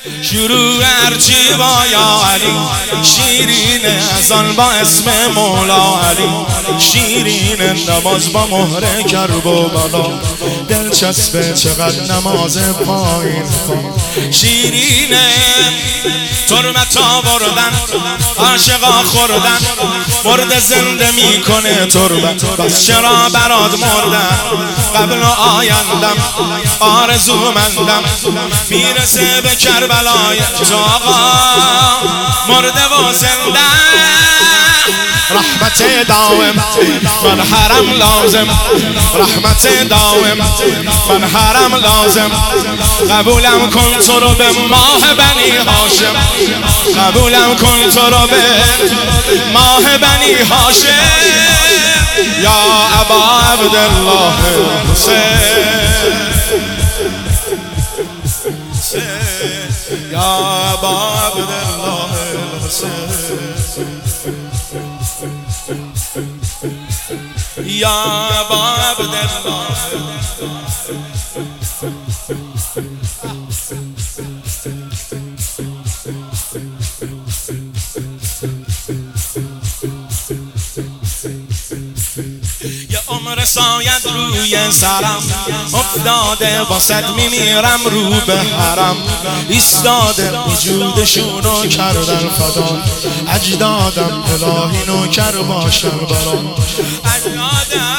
شروع هرچی با یا علی، شیرین ازان با اسم مولا علی، شیرین نماز با مهر کرب و بلا، دلچسبه چقدر نماز پایین کن. شیرین تربت آوردن، عاشقا خوردن، مرد زنده میکنه تربت، بس چرا برات مردن؟ قبل و آیندم آرزومندم، میرسه به کربلای تو آقا، مرده و زنده. رحمت دائم من حرم لازم، رحمت دائم من حرم لازم. قبولم کن تو رو به ماه بنی هاشم، قبولم کن تو رو به ماه بنی هاشم. یا ابا عبدالله حسین، یا ابا عبدالله حسین، یا ابا عبدالله. یه عمر ساید روی سرم افتاده، واسد میمیرم رو به حرم. ایستاده وجودشونو کردن فدا، اجدادم الهی نوکر باشن برام. اجدادم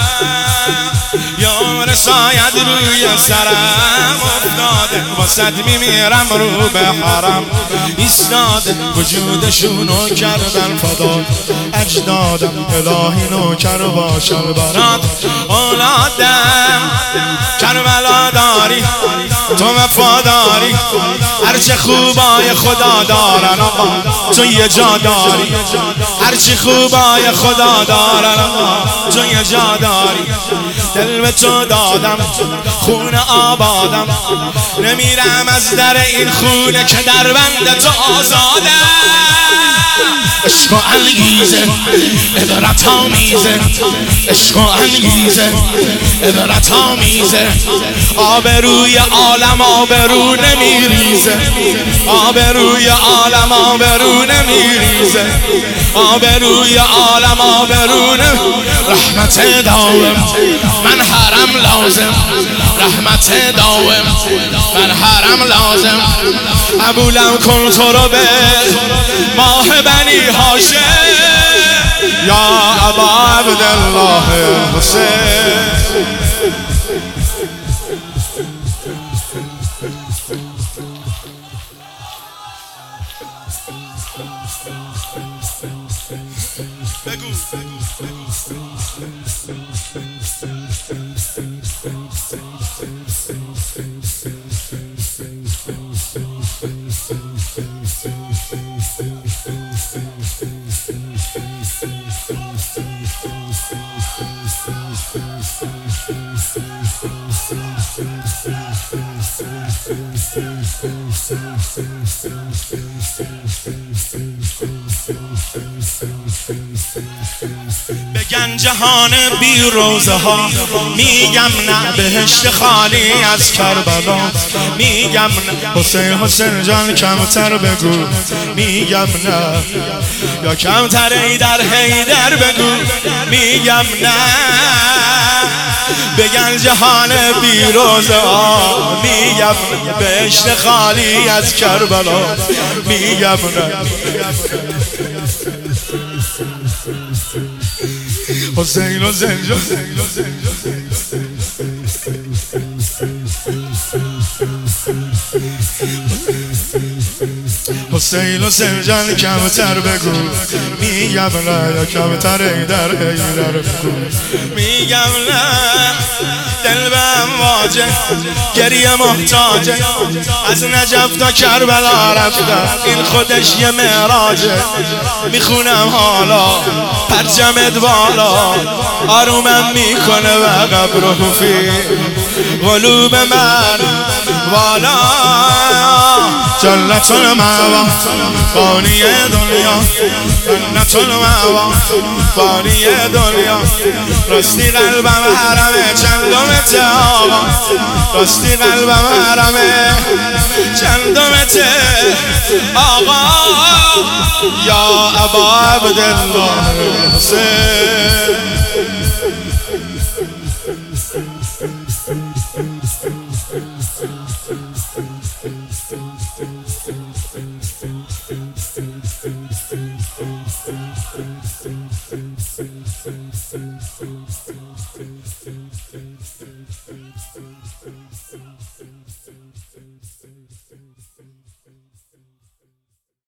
یه عمر ساید روی سرم افتاده، واسد میمیرم رو به حرم. ایستاده وجودشونو کردن فدا، اجدادم الهی نوکر باشن برات. اولادم کربلا داری، تو وفاداری، هرچه خوبای خدا دارن آقا تو یه جا داری، هرچی خوبای خدا دارن آقا تو یه جا داری. دل به تو دادم خون آبادم، نمیرم از در این خونه که در بند تو آزادم. عشق و انگیزه عبرت آمیزه، عشق و انگیزه عبرت آمیزه. آبروی عالم آبرو نمیریزه، آبروی عالم آبرو نمیریزه، آبروی عالم آبرو نمیریزه. رحمت دائم من حرم لازم، رحمت دائم من حرم لازم. قبولم کن تو رو به ماه بنی هاشم. یا ابا عبدالله حسین، بگن جهان بی روزه ها، میگم نه بهشت خالی از کربلا. میگم نه حسین حسین جان کمتر بگو، میگم نه یا کمتر ایدر حیدر بگو، میگم نه. بگن جهان بی روزه ها، میگم بهشت خالی از کربلا. میگم نه حسین حسین جان، حسین حسین جان کمتر بگو، میگم نه یا کمتر ایدر حیدر بگو. میگم نه دل به امواجه، گریه محتاجه، از نجف تا کربلا رفتم، این خودش یه معراجه. میخونم حالا پرچمت بالا، آرومم میکنه و قبره فی قلوب من والا. جنت المأوا بانی دنیا جنت المأوا بانی دنیا راستی قلبم حرمه چندمته آقا راستی قلبم حرمه چندمته آقا یا ابا عبدالله حسین